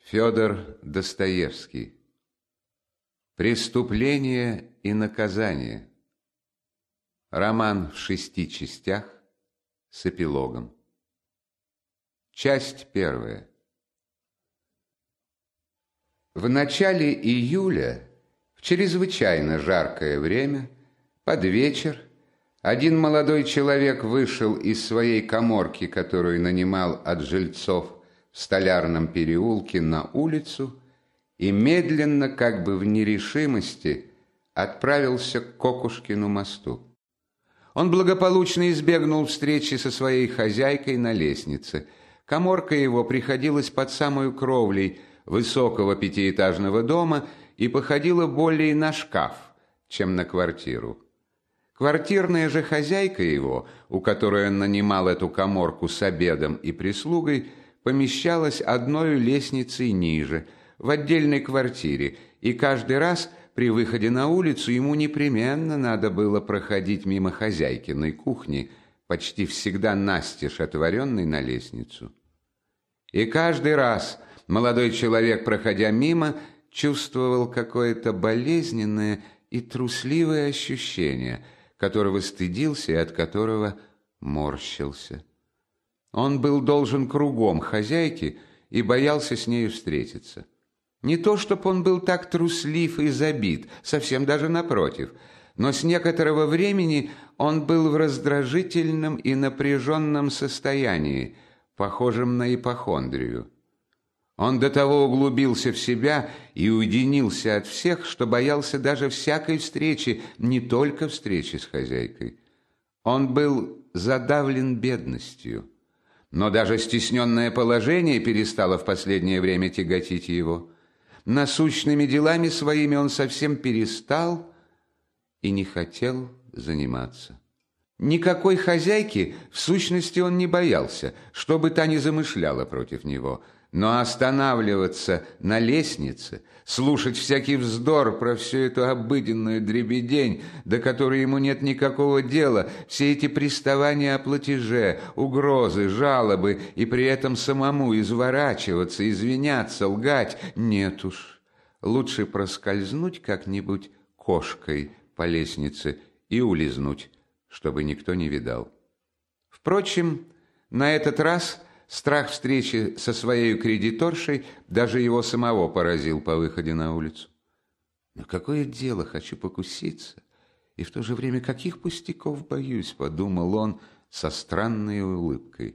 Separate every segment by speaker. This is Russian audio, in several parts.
Speaker 1: Федор Достоевский. Преступление и наказание. Роман в 6 частях с эпилогом. Часть 1. В начале июля, в чрезвычайно жаркое время, под вечер, один молодой человек вышел из своей каморки, которую нанимал от жильцов в Столярном переулке, на улицу и медленно, как бы в нерешимости, отправился к Кокушкину мосту. Он благополучно избегнул встречи со своей хозяйкой на лестнице. Каморка его приходилась под самую кровлей высокого 5-этажного дома и походила более на шкаф, чем на квартиру. Квартирная же хозяйка его, у которой он нанимал эту каморку с обедом и прислугой, помещалась одной лестницей ниже, в отдельной квартире, и каждый раз при выходе на улицу ему непременно надо было проходить мимо хозяйкиной кухни, почти всегда настежь отворенной на лестницу. И каждый раз молодой человек, проходя мимо, чувствовал какое-то болезненное и трусливое ощущение, которого стыдился и от которого морщился. Он был должен кругом хозяйке и боялся с нею встретиться. Не то, чтобы он был так труслив и забит, совсем даже напротив, но с некоторого времени он был в раздражительном и напряженном состоянии, похожем на ипохондрию. Он до того углубился в себя и уединился от всех, что боялся даже всякой встречи, не только встречи с хозяйкой. Он был задавлен бедностью. Но даже стесненное положение перестало в последнее время тяготить его. Насущными делами своими он совсем перестал и не хотел заниматься. Никакой хозяйки в сущности он не боялся, что бы та ни замышляла против него. Но останавливаться на лестнице, слушать всякий вздор про всю эту обыденную дребедень, до которой ему нет никакого дела, все эти приставания о платеже, угрозы, жалобы, и при этом самому изворачиваться, извиняться, лгать, нет уж. Лучше проскользнуть как-нибудь кошкой по лестнице и улизнуть, чтобы никто не видал. Впрочем, на этот раз страх встречи со своей кредиторшей даже его самого поразил по выходе на улицу. «На какое дело хочу покуситься, и в то же время каких пустяков боюсь», — подумал он со странной улыбкой.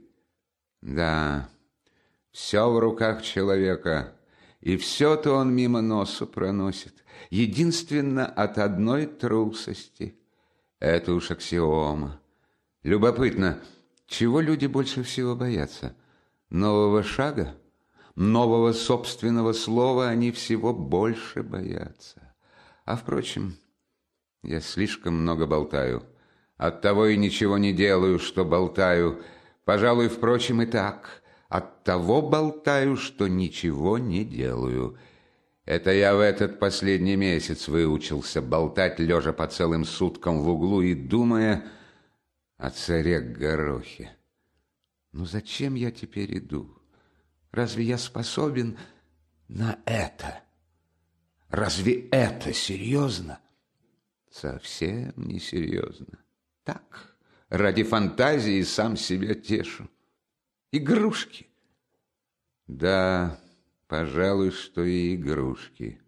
Speaker 1: Да, все в руках человека, и все-то он мимо носу проносит, единственно от одной трусости. Это уж аксиома. Любопытно, чего люди больше всего боятся? Нового шага, нового собственного слова они всего больше боятся. А, впрочем, я слишком много болтаю. Оттого и ничего не делаю, что болтаю. Пожалуй, впрочем, и так. Оттого болтаю, что ничего не делаю. Это я в этот последний месяц выучился болтать, лежа по целым суткам в углу и думая о царе Горохе. Но зачем я теперь иду? Разве я способен на это? Разве это серьезно? Совсем не серьезно. Так, ради фантазии сам себя тешу. Игрушки. Да, пожалуй, что и игрушки.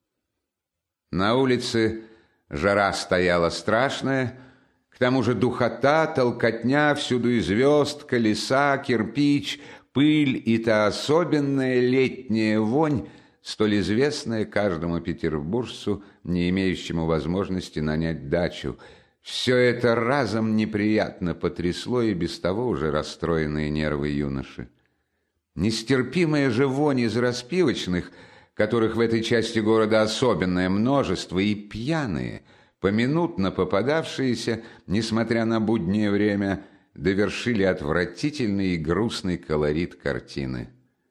Speaker 1: На улице жара стояла страшная. К тому же духота, толкотня, всюду и звезд, колеса, кирпич, пыль и та особенная летняя вонь, столь известная каждому петербуржцу, не имеющему возможности нанять дачу. Все это разом неприятно потрясло и без того уже расстроенные нервы юноши. Нестерпимая же вонь из распивочных, которых в этой части города особенное множество, и пьяные, поминутно попадавшиеся, несмотря на буднее время, довершили отвратительный и грустный колорит картины.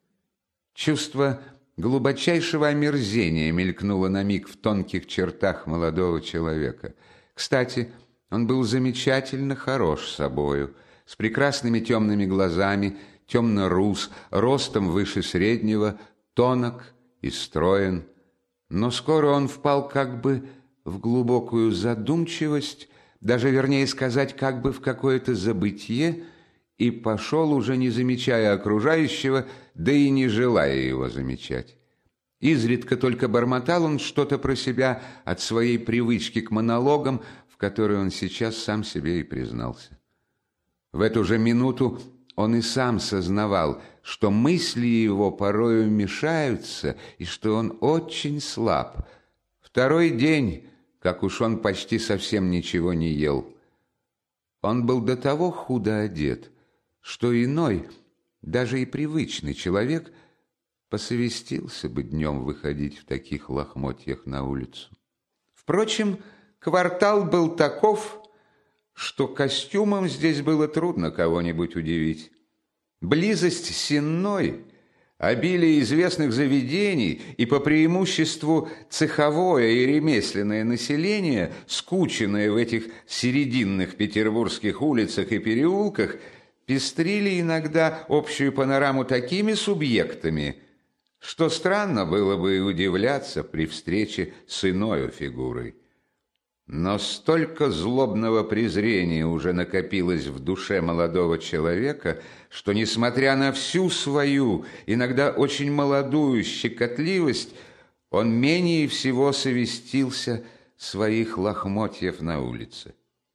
Speaker 1: Чувство глубочайшего омерзения мелькнуло на миг в тонких чертах молодого человека. Кстати, он был замечательно хорош собою, с прекрасными темными глазами, темно-рус, ростом выше среднего, тонок и строен, но скоро он впал как бы в глубокую задумчивость, даже вернее сказать, как бы в какое-то забытье, и пошел, уже не замечая окружающего, да и не желая его замечать. Изредка только бормотал он что-то про себя от своей привычки к монологам, в которой он сейчас сам себе и признался. В эту же минуту он и сам сознавал, что мысли его порою мешаются и что он очень слаб. Второй день, как уж он почти совсем ничего не ел. Он был до того худо одет, что иной, даже и привычный человек, посовестился бы днем выходить в таких лохмотьях на улицу. Впрочем, квартал был таков, что костюмом здесь было трудно кого-нибудь удивить. Близость Сенной, обилие известных заведений и по преимуществу цеховое и ремесленное население, скученное в этих серединных петербургских улицах и переулках, пестрили иногда общую панораму такими субъектами, что странно было бы и удивляться при встрече с иною фигурой. Но столько злобного презрения уже накопилось в душе молодого человека, что, несмотря на всю свою, иногда очень молодую щекотливость, он менее всего совестился своих лохмотьев на улице.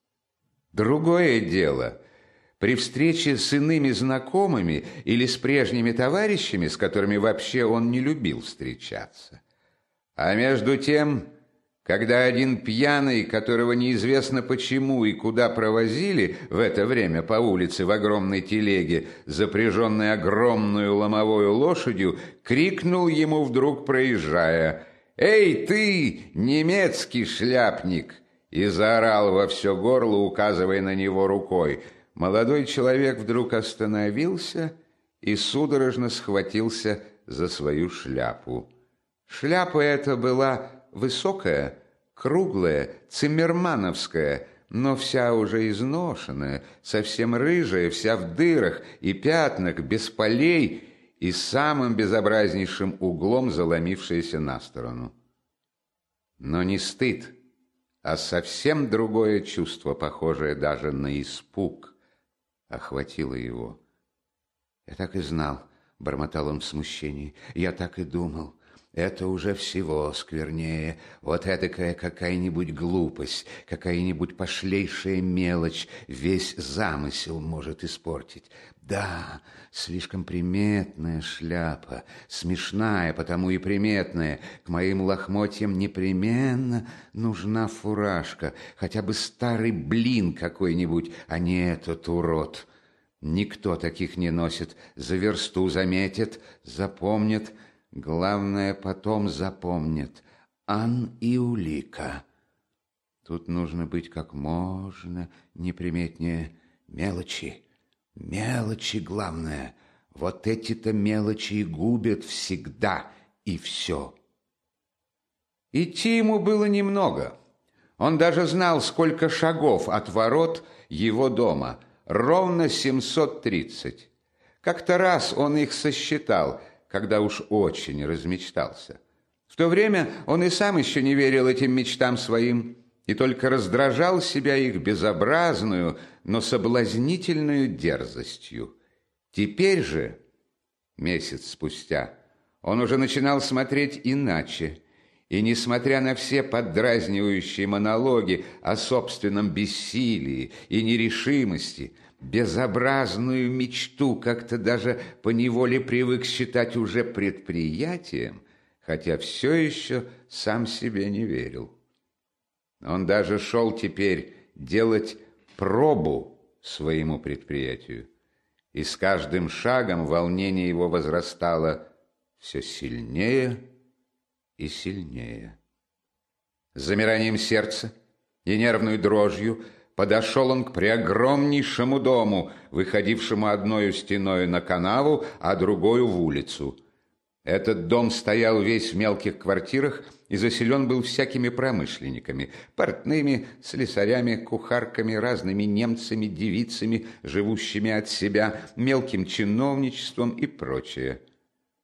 Speaker 1: Другое дело — при встрече с иными знакомыми или с прежними товарищами, с которыми вообще он не любил встречаться. А между тем, когда один пьяный, которого неизвестно почему и куда провозили в это время по улице в огромной телеге, запряженной огромную ломовою лошадью, крикнул ему вдруг, проезжая: «Эй, ты, немецкий шляпник!» и заорал во все горло, указывая на него рукой. Молодой человек вдруг остановился и судорожно схватился за свою шляпу. Шляпа эта была высокая, круглая, циммермановская, но вся уже изношенная, совсем рыжая, вся в дырах и пятнах, без полей и самым безобразнейшим углом заломившаяся на сторону. Но не стыд, а совсем другое чувство, похожее даже на испуг, охватило его. «Я так и знал», — бормотал он в смущении, — «я так и думал. Это уже всего сквернее. Вот этакая какая-нибудь глупость, какая-нибудь пошлейшая мелочь весь замысел может испортить. Да, слишком приметная шляпа, смешная, потому и приметная. К моим лохмотьям непременно нужна фуражка, хотя бы старый блин какой-нибудь, а не этот урод. Никто таких не носит, за версту заметит, запомнит». Главное, потом запомнит. Ан и улика. Тут нужно быть как можно неприметнее. Мелочи. Мелочи главное. Вот эти-то мелочи и губят всегда и все. Идти ему было немного. Он даже знал, сколько шагов от ворот его дома. Ровно 730. Как-то раз он их сосчитал, когда уж очень размечтался. В то время он и сам еще не верил этим мечтам своим и только раздражал себя их безобразную, но соблазнительную дерзостью. Теперь же, месяц спустя, он уже начинал смотреть иначе, и, несмотря на все поддразнивающие монологи о собственном бессилии и нерешимости, безобразную мечту как-то даже поневоле привык считать уже предприятием, хотя все еще сам себе не верил. Он даже шел теперь делать пробу своему предприятию, и с каждым шагом волнение его возрастало все сильнее и сильнее. С замиранием сердца и нервной дрожью подошел он к преогромнейшему дому, выходившему одною стеною на канаву, а другою в улицу. Этот дом стоял весь в мелких квартирах и заселен был всякими промышленниками, портными, слесарями, кухарками, разными немцами, девицами, живущими от себя, мелким чиновничеством и прочее. В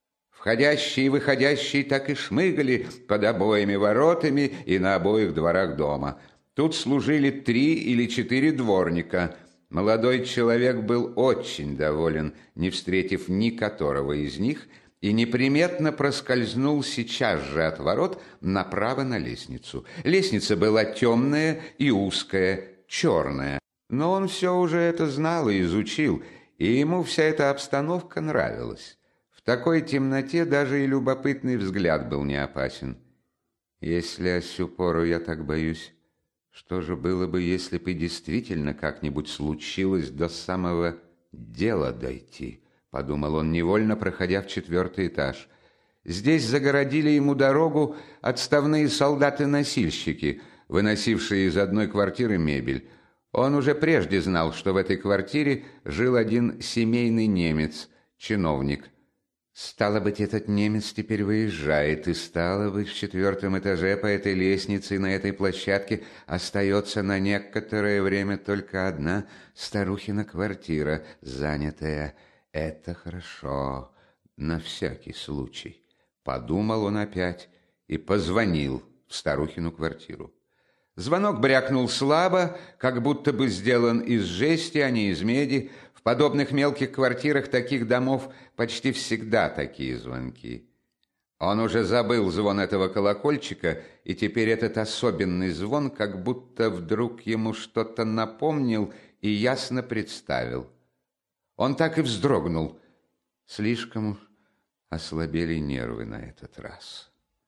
Speaker 1: Входящие и выходящие так и шмыгали под обоими воротами и на обоих дворах дома. Тут служили 3 или 4 дворника. Молодой человек был очень доволен, не встретив ни которого из них, и неприметно проскользнул сейчас же от ворот направо на лестницу. Лестница была темная и узкая, черная, но он все уже это знал и изучил, и ему вся эта обстановка нравилась. В такой темноте даже и любопытный взгляд был не опасен. Если о сю пору я так боюсь, что же было бы, если бы действительно как-нибудь случилось до самого дела дойти, подумал он, невольно проходя в 4-й этаж. Здесь загородили ему дорогу отставные солдаты-носильщики, выносившие из одной квартиры мебель. Он уже прежде знал, что в этой квартире жил один семейный немец, чиновник. Стало быть, этот немец теперь выезжает, и стало быть, в 4-м этаже по этой лестнице и на этой площадке остается на некоторое время только одна старухина квартира, занятая. Это хорошо, на всякий случай. Подумал он опять и позвонил в старухину квартиру. Звонок брякнул слабо, как будто бы сделан из жести, а не из меди. В подобных мелких квартирах таких домов почти всегда такие звонки. Он уже забыл звон этого колокольчика, и теперь этот особенный звон как будто вдруг ему что-то напомнил и ясно представил. Он так и вздрогнул. Слишком ослабели нервы на этот раз.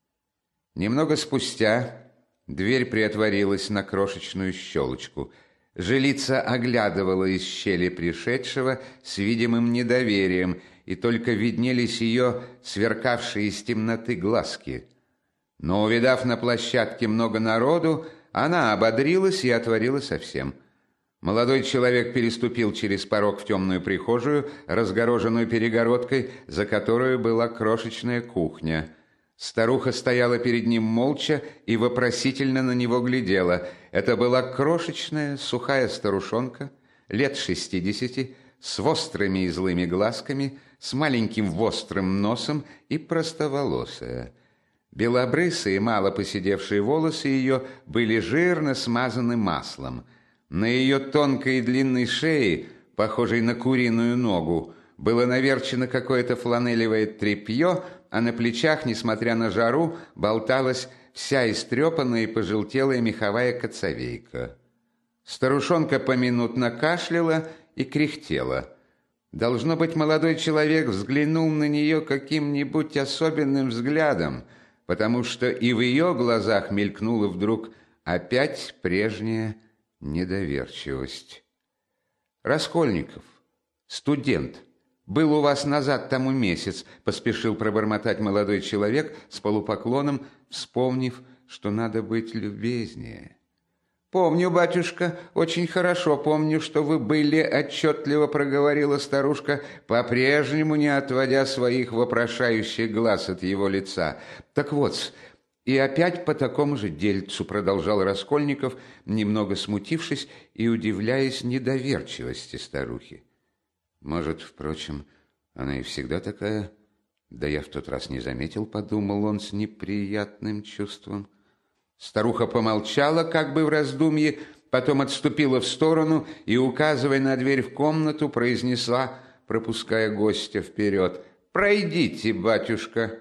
Speaker 1: Немного спустя дверь приотворилась на крошечную щелочку. Жилица оглядывала из щели пришедшего с видимым недоверием, и только виднелись ее сверкавшие из темноты глазки. Но, увидав на площадке много народу, она ободрилась и отворила совсем. Молодой человек переступил через порог в темную прихожую, разгороженную перегородкой, за которой была крошечная кухня. Старуха стояла перед ним молча и вопросительно на него глядела. Это была крошечная, сухая старушонка, лет 60, с острыми и злыми глазками, с маленьким вострым носом и простоволосая. Белобрысые, мало поседевшие волосы ее были жирно смазаны маслом. На ее тонкой и длинной шее, похожей на куриную ногу, было наверчено какое-то фланелевое тряпье, а на плечах, несмотря на жару, болталась вся истрепанная и пожелтелая меховая коцовейка. Старушонка поминутно кашляла и кряхтела. Должно быть, молодой человек взглянул на нее каким-нибудь особенным взглядом, потому что и в ее глазах мелькнула вдруг опять прежняя недоверчивость. «Раскольников, студент, был у вас назад тому месяц», — поспешил пробормотать молодой человек с полупоклоном, вспомнив, что надо быть любезнее. «Помню, батюшка, очень хорошо помню, что вы были», — отчетливо проговорила старушка, по-прежнему не отводя своих вопрошающих глаз от его лица. «Так вот, и опять по такому же дельцу», — продолжал Раскольников, немного смутившись и удивляясь недоверчивости старухи. «Может, впрочем, она и всегда такая? Да я в тот раз не заметил», — подумал он с неприятным чувством. Старуха помолчала, как бы в раздумье, потом отступила в сторону и, указывая на дверь в комнату, произнесла, пропуская гостя вперед: «Пройдите, батюшка».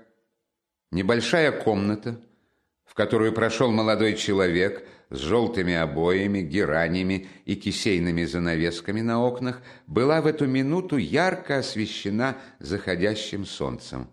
Speaker 1: Небольшая комната, в которую прошел молодой человек с желтыми обоями, геранями и кисейными занавесками на окнах, была в эту минуту ярко освещена заходящим солнцем.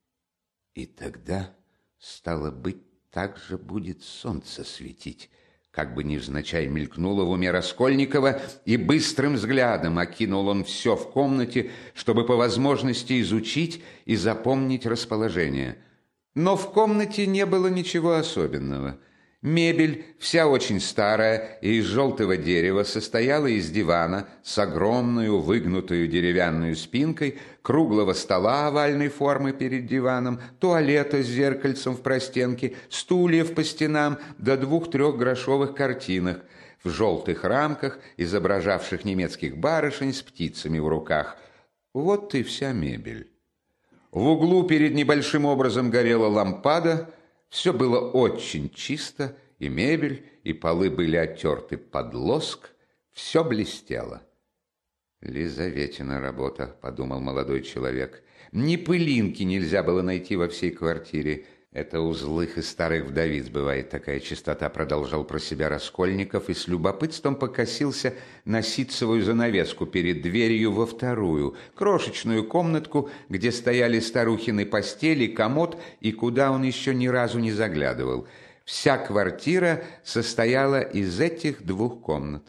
Speaker 1: И тогда, стало быть, так же будет солнце светить, как бы невзначай мелькнуло в уме Раскольникова, и быстрым взглядом окинул он все в комнате, чтобы по возможности изучить и запомнить расположение. Но в комнате не было ничего особенного. Мебель, вся очень старая и из желтого дерева, состояла из дивана с огромную выгнутую деревянную спинкой, круглого стола овальной формы перед диваном, туалета с зеркальцем в простенке, стульев по стенам до 2-3 грошовых картинок в желтых рамках, изображавших немецких барышень с птицами в руках. Вот и вся мебель. В углу перед небольшим образом горела лампада. Все было очень чисто, и мебель, и полы были оттерты под лоск. Все блестело. «Лизаветина работа», — подумал молодой человек. Ни пылинки нельзя было найти во всей квартире. «Это у злых и старых вдовиц бывает такая чистота», — продолжал про себя Раскольников и с любопытством покосился на ситцевую занавеску перед дверью во вторую, крошечную комнатку, где стояли старухины постели, комод, и куда он еще ни разу не заглядывал. Вся квартира состояла из этих двух комнат.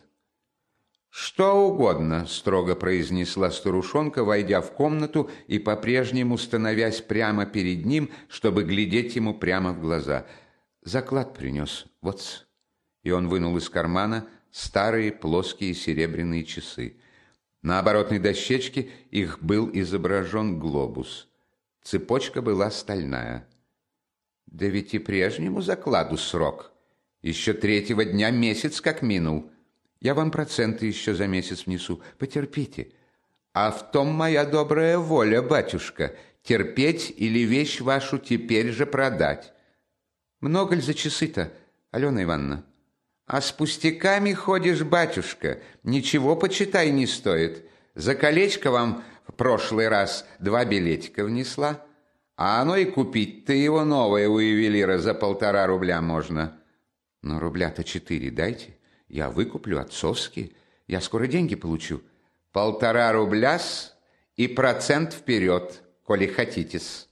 Speaker 1: «Что угодно», — строго произнесла старушонка, войдя в комнату и по-прежнему становясь прямо перед ним, чтобы глядеть ему прямо в глаза. «Заклад принес, вот-с». И он вынул из кармана старые плоские серебряные часы. На оборотной дощечке их был изображен глобус. Цепочка была стальная. «Да ведь и прежнему закладу срок. Еще 3-го дня месяц как минул. Я вам проценты еще за месяц внесу. Потерпите. А в том моя добрая воля, батюшка, терпеть или вещь вашу теперь же продать. Много ли за часы-то, Алена Ивановна? А с пустяками ходишь, батюшка, ничего, почитай, не стоит. За колечко вам в прошлый раз 2 билетика внесла, а оно и купить-то его новое у ювелира за 1,5 рубля можно. Но рубля-то 4 дайте. Я выкуплю отцовские. Я скоро деньги получу. 1,5 рубля-с и процент вперед, коли хотите-с.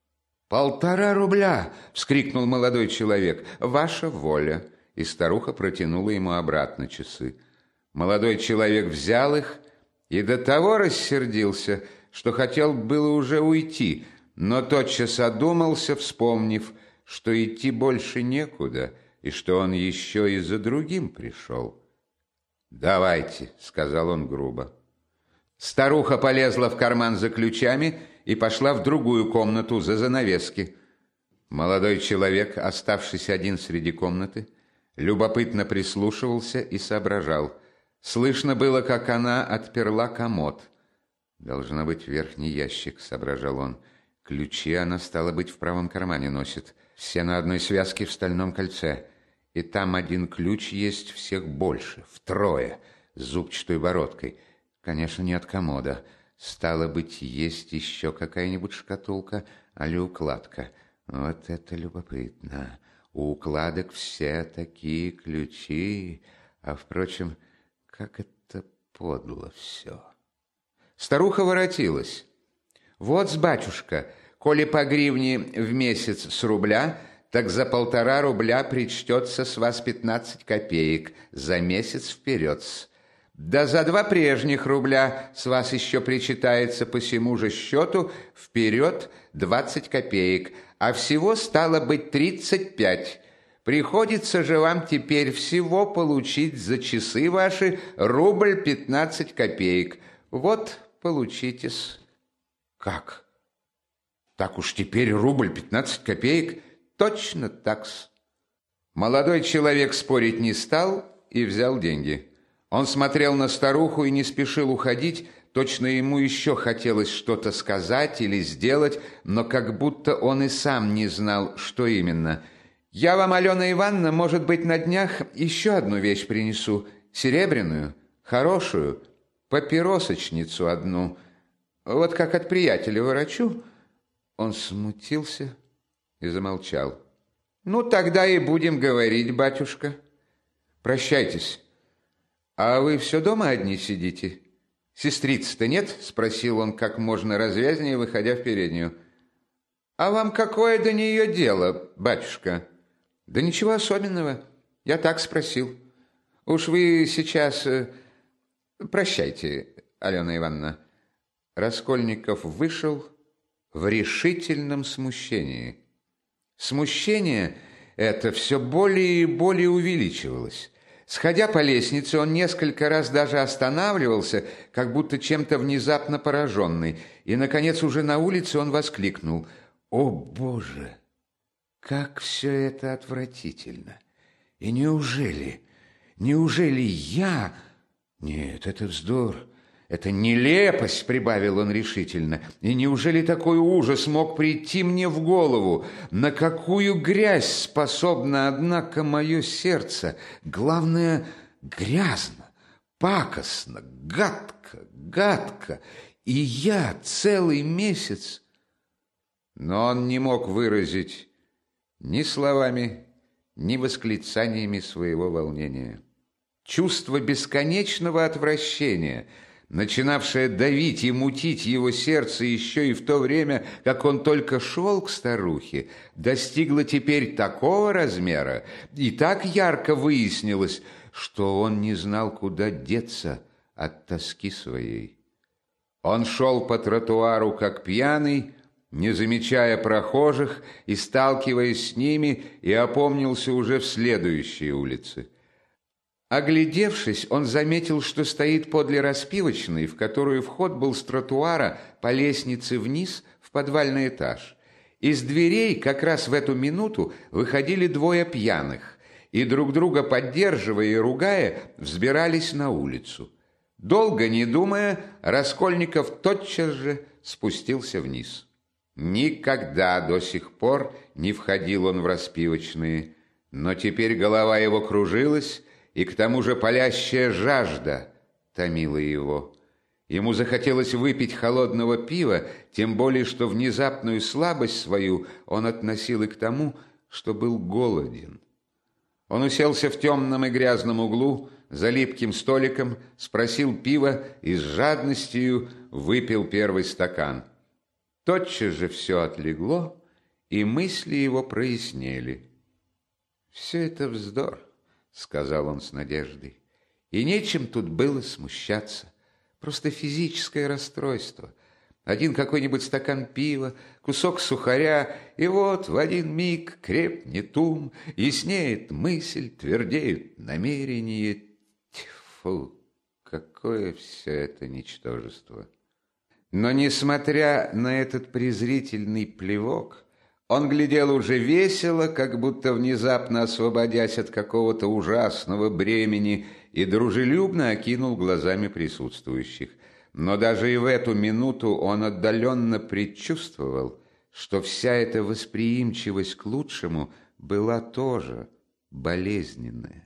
Speaker 1: 1,5 рубля! — вскрикнул молодой человек. Ваша воля! И старуха протянула ему обратно часы. Молодой человек взял их и до того рассердился, что хотел было уже уйти, но тотчас одумался, вспомнив, что идти больше некуда, и что он еще и за другим пришел. «Давайте», — сказал он грубо. Старуха полезла в карман за ключами и пошла в другую комнату за занавески. Молодой человек, оставшись один среди комнаты, любопытно прислушивался и соображал. Слышно было, как она отперла комод. «Должно быть верхний ящик», — соображал он. «Ключи она, стало быть, в правом кармане носит. Все на одной связке в стальном кольце. И там один ключ есть, всех больше, втрое, с зубчатой бородкой. Конечно, не от комода. Стало быть, есть еще какая-нибудь шкатулка, али укладка. Вот это любопытно. У укладок все такие ключи. А, впрочем, как это подло все». Старуха воротилась. «Вот, батюшка, коли по гривне в месяц с рубля, так за 1,5 рубля причтется с вас 15 копеек за месяц вперед. Да за 2 прежних рубля с вас еще причитается по сему же счету вперед 20 копеек, а всего стало быть 35. Приходится же вам теперь всего получить за часы ваши рубль 15 копеек. Вот, получитесь». «Как? Так уж теперь рубль 15 копеек?» «Точно так-с». Молодой человек спорить не стал и взял деньги. Он смотрел на старуху и не спешил уходить, точно ему еще хотелось что-то сказать или сделать, но как будто он и сам не знал, что именно. «Я вам, Алена Ивановна, может быть, на днях еще одну вещь принесу, серебряную, хорошую, папиросочницу одну. Вот как от приятеля ворочу». Он смутился и замолчал. «Ну, тогда и будем говорить, батюшка. Прощайтесь. А вы все дома одни сидите? Сестрицы-то нет?» — спросил он как можно развязнее, выходя в переднюю. «А вам какое до нее дело, батюшка?» «Да ничего особенного. Я так спросил. Уж вы сейчас... Прощайте, Алена Ивановна». Раскольников вышел в решительном смущении. Смущение это все более и более увеличивалось. Сходя по лестнице, он несколько раз даже останавливался, как будто чем-то внезапно пораженный, и, наконец, уже на улице он воскликнул: «О, Боже! Как все это отвратительно! И неужели я... Нет, это вздор, «Это нелепость», — прибавил он решительно. «И неужели такой ужас мог прийти мне в голову? На какую грязь способно, однако, мое сердце? Главное, грязно, пакостно, гадко. И я целый месяц...» Но он не мог выразить ни словами, ни восклицаниями своего волнения. Чувство бесконечного отвращения, начинавшее давить и мутить его сердце еще и в то время, как он только шел к старухе, достигло теперь такого размера, и так ярко выяснилось, что он не знал, куда деться от тоски своей. Он шел по тротуару, как пьяный, не замечая прохожих и сталкиваясь с ними, и опомнился уже в следующей улице. Оглядевшись, он заметил, что стоит подле распивочной, в которую вход был с тротуара по лестнице вниз в подвальный этаж. Из дверей как раз в эту минуту выходили двое пьяных, и друг друга поддерживая и ругая, взбирались на улицу. Долго не думая, Раскольников тотчас же спустился вниз. Никогда до сих пор не входил он в распивочные, но теперь голова его кружилась, и к тому же палящая жажда томила его. Ему захотелось выпить холодного пива, тем более, что внезапную слабость свою он относил и к тому, что был голоден. Он уселся в темном и грязном углу, за липким столиком, спросил пива и с жадностью выпил первый стакан. Тотчас же все отлегло, и мысли его прояснели. «Все это вздор», — сказал он с надеждой, — «и нечем тут было смущаться. Просто физическое расстройство. Один какой-нибудь стакан пива, кусок сухаря, и вот в один миг крепнет ум, яснеет мысль, твердеют намерения. Тьфу, какое все это ничтожество!» Но, несмотря на этот презрительный плевок, он глядел уже весело, как будто внезапно освободясь от какого-то ужасного бремени, и дружелюбно окинул глазами присутствующих. Но даже и в эту минуту он отдаленно предчувствовал, что вся эта восприимчивость к лучшему была тоже болезненная.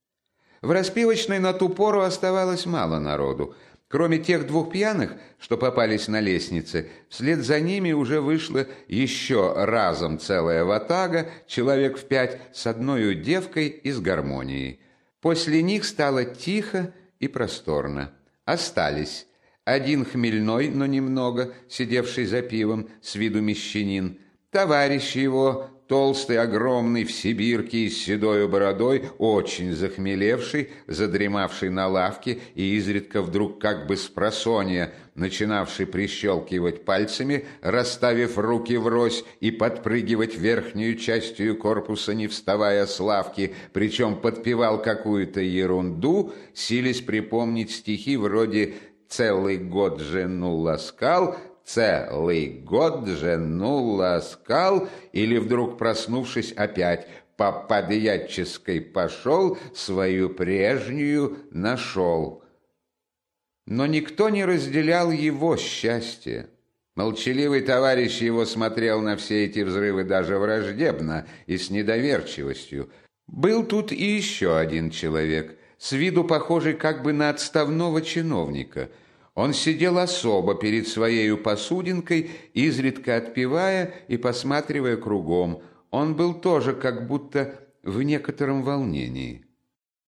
Speaker 1: В распивочной на ту пору оставалось мало народу. Кроме тех двух пьяных, что попались на лестнице, вслед за ними уже вышла еще разом целая ватага, человек в 5, с одной девкой и с гармонией. После них стало тихо и просторно. Остались один хмельной, но немного, сидевший за пивом, с виду мещанин, товарищ его, толстый, огромный, в сибирке и с седою бородой, очень захмелевший, задремавший на лавке и изредка вдруг как бы спросонья, начинавший прищелкивать пальцами, расставив руки врозь и подпрыгивать верхнюю частью корпуса, не вставая с лавки, причем подпевал какую-то ерунду, силясь припомнить стихи вроде «Целый год жену ласкал», «Целый год жену ласкал», или вдруг, проснувшись, опять «по подъядческой пошел, свою прежнюю нашел». Но никто не разделял его счастье. Молчаливый товарищ его смотрел на все эти взрывы даже враждебно и с недоверчивостью. Был тут и еще один человек, с виду похожий как бы на отставного чиновника. Он сидел особо перед своею посудинкой, изредка отпивая и посматривая кругом. Он был тоже как будто в некотором волнении.